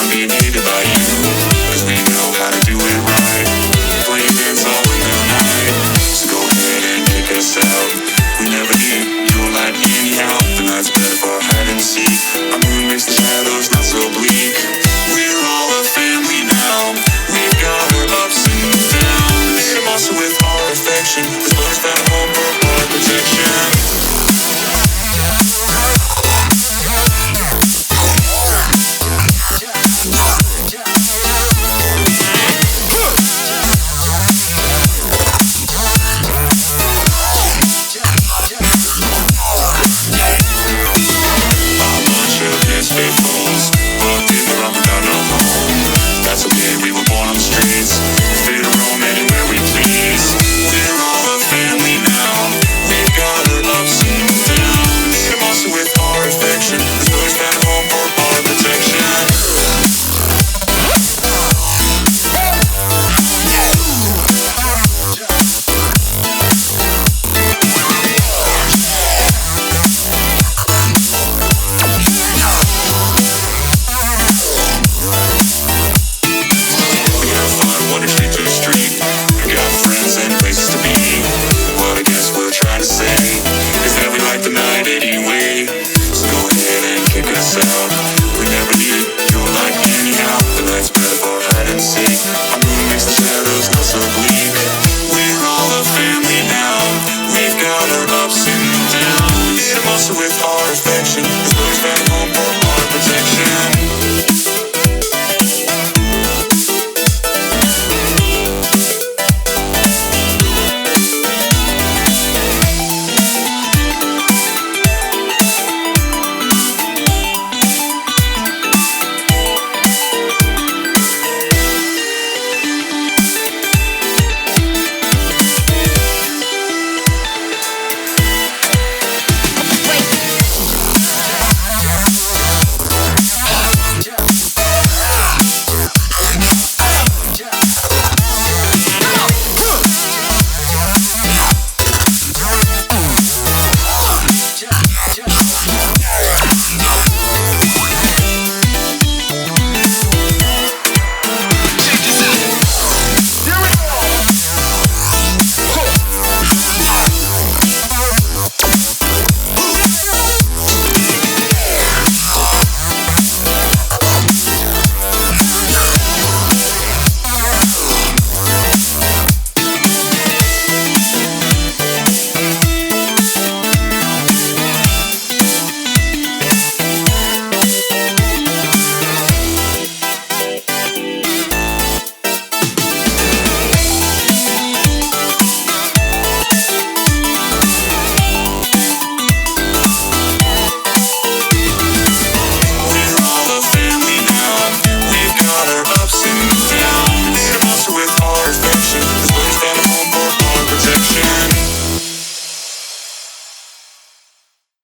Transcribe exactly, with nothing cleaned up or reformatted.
I'm being hated by you, cause we know how to do it right. Play dance all week all night, so go ahead and kick us out. We never hit your line anyhow. The night's better for hide and seek. Our moon makes the shadows not so bleak. We're all a family now. We've got our ups and downs. Hit 'em also with our affection. Cause love's found a home for our protection. Faithfuls, but they were wrong without no home. That's okay, we were born on the streets. Free to roam anywhere we please. We're all a family now. We've got our ups and downs. Hit 'em also with our affection. Cause boys found a home for our protection. Anyway, so go ahead and kick us out. We never did your life anyhow. The night's better for hide and seek.